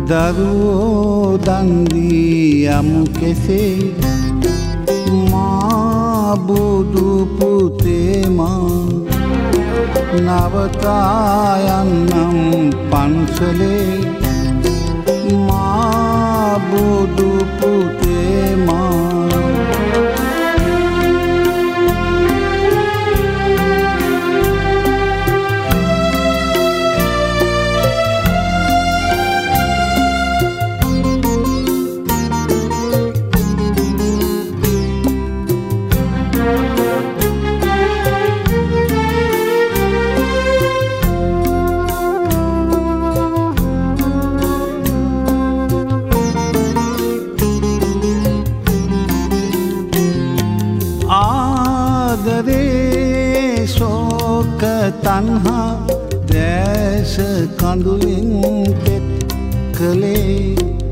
දරුවෝ දන් දී යමු කෙසේ මා බුදු පුතේ මා නවතා යන්නම් පන්සලේ මා බුදු පුතේ මා ආදරේ ශෝක තණ්හා දැස කඳුලින් තෙත් කළේ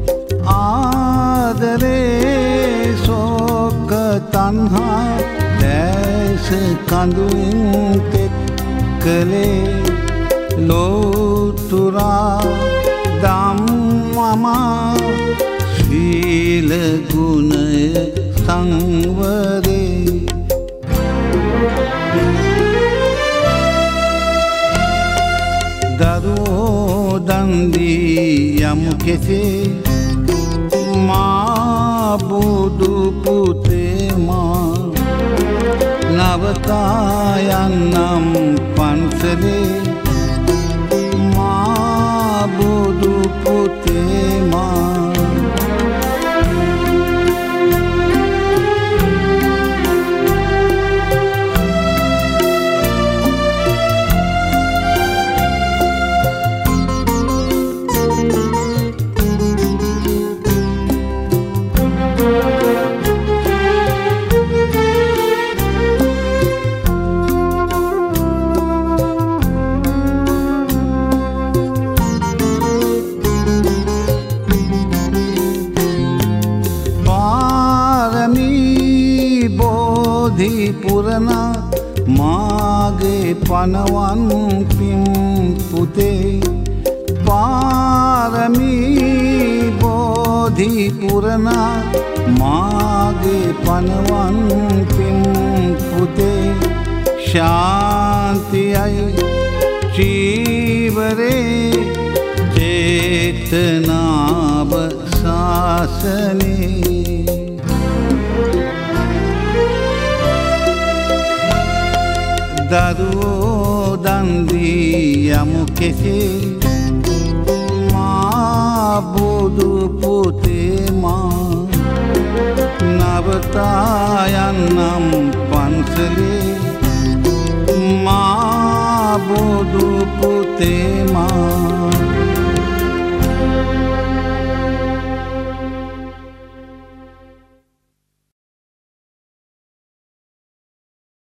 ආදරේ ශෝක තණ්හා දැස කඳුලින් තෙත් කළේ ලෝතුරා ධම්මමා සීල ගුණය සංවරේ දරුවෝ දන් දී යමු කෙසේ මා බුදු පුතේ මා නවතා යන්නම් පන්සලේ මා බුදු පුතේ මා පුරණ මාගේ පනවන් පින් පුතේ පාරමී බෝධි පුරණ මාගේ පනවන් පින් පුතේ ශාන්තියයි චීවරේ චේතනාව ශාසනේ දරුවෝ දන් දී යමු කෙසේ මා බුදු පුතේ මා නවතා යන්නම් පන්සලේ මා බුදු පුතේ මා